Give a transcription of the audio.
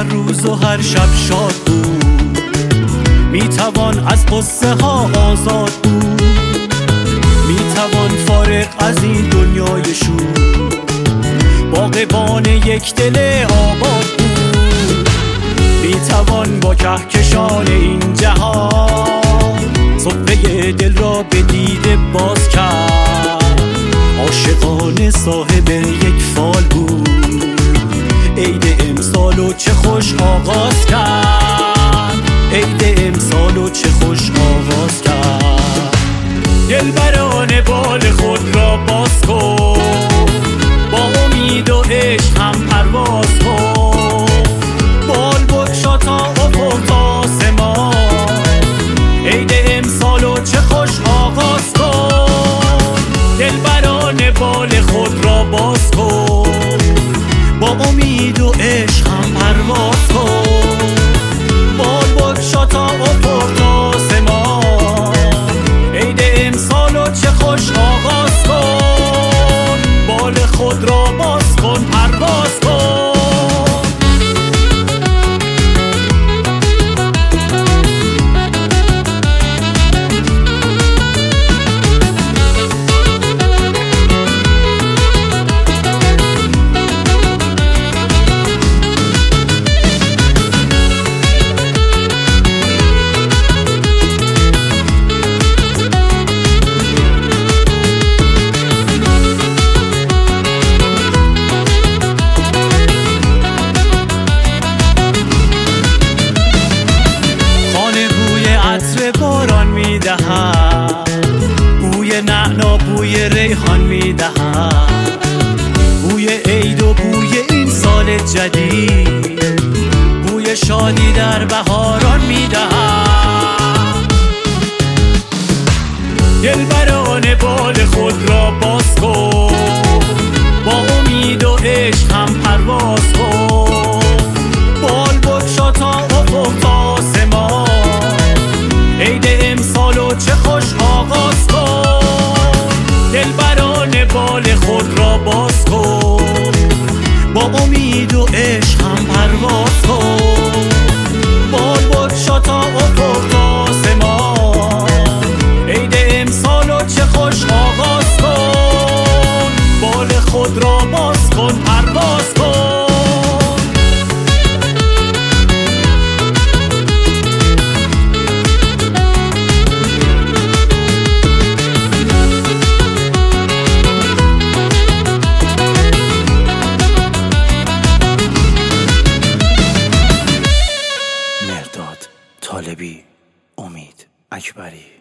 هر روز و هر شب شاد بود، میتوان از قصه ها آزاد بود، میتوان فارغ از این دنیای شور، باغبان یک دل آباد بود، میتوان با کهکشان این جهان صفحه دل را به دیده باز کرد. عاشقانه صاحب یک فال بود، عید امسال و چه خوش آغاز کرد، عید امسال و چه خوش آغاز کرد. دلبران بال خود را باز کن، با امید و عشق هم پرواز کن، بال بگشا تا افق تا آسمان، عید امسال و چه خوش آغاز کن. دلبران بال خود را باز کن، با امید و عشق هم پرواز کن، بال بگشا تا افق تا آسمان، عید امسال و چه خوش آغاز کن، بال خود را باز کن پرواز کن. باران میدهد، بوی نعنا بوی ریحان میدهد، بوی عید و بوی این سال جدید، بوی شادی در بهاران میدهد. دلبران بال خود را باز کن، با امید و عشق هم پرواز کن، بال بگشا تا افق تا آسمان، عید امسال و چه خوش آغاز کن. دلبران بال خود را باز کن، با امید و عشق هم پرواز کن، بال بگشا تا افق تا آسمان، عید امسال و چه خوش آغاز کن، بال خود را باز کن پرواز کن. طالبی، امید اکبری.